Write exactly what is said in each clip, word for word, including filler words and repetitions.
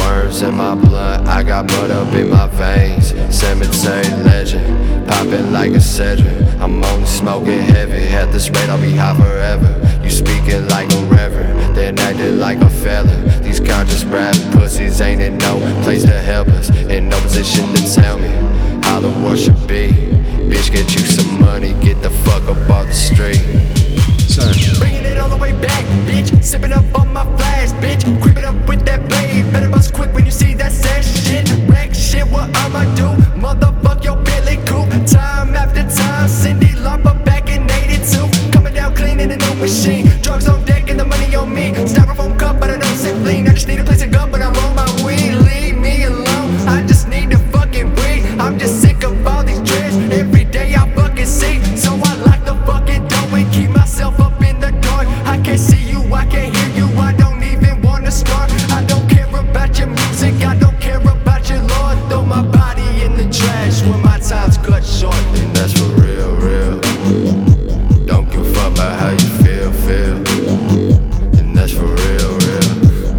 worms in my blood, I got mud up in my veins. Cemetery legend, popping like a Cedric. I'm only smoking heavy, at this rate I'll be high forever. You speaking like a reverend, then acting like a felon. These conscious rap pussies ain't in no place to help us, in no position to tell me how the world should be. Bitch, get you some money, get the fuck up off the street. Bringing it all the way back, bitch. Sipping up on my flash, bitch. Creeping up with that blade. Better bust quick when you see that sad shit. Wreck shit, what I'ma do? Motherfuck your Billy Coop. Time after time, Cindy Lauper back in eighty-two. Coming down clean in a new machine. Drugs on deck and the money on me. Styrofoam cup, but I don't sip lean. I just need a place to go, but I'm on my weed. Leave me alone. I just need to fucking breathe. I'm just sick of all these dreads. Every day I fucking see. So I like the fucking dough and keep myself up in the dark. I can't see you, I can't hear you, I don't even wanna start. I don't care about your music, I don't care about your Lord. Throw my body in the trash when my time's cut short. And that's for real, real. Don't give a fuck about how you feel, feel. And that's for real, real.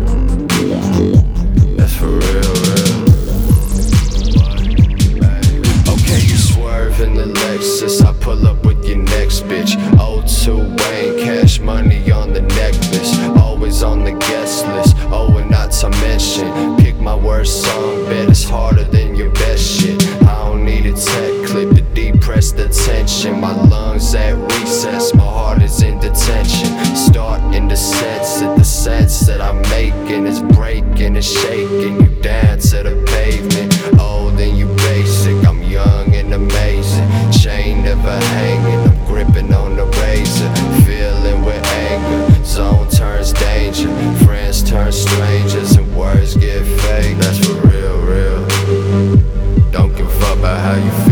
That's for real, real. Okay, you swerve in the Lexus, I pull up with your next bitch. oh two Wayne, cash money on the necklace, always on the guest list. Oh, and not to mention, pick my worst song, bet it's harder than your best shit. I don't need a tech clip to depress the tension. My lungs at recess, my heart is in detention. Starting to sense that the sense that I'm making is breaking and shaking you down to the pavement. Oh, then you basic, I'm young and amazing. Chain never hanging, I'm gripping on the razor. Feeling with anger, zone turns danger. Friends turn strangers and words get fake. That's for real, real. Don't give a fuck about how you feel.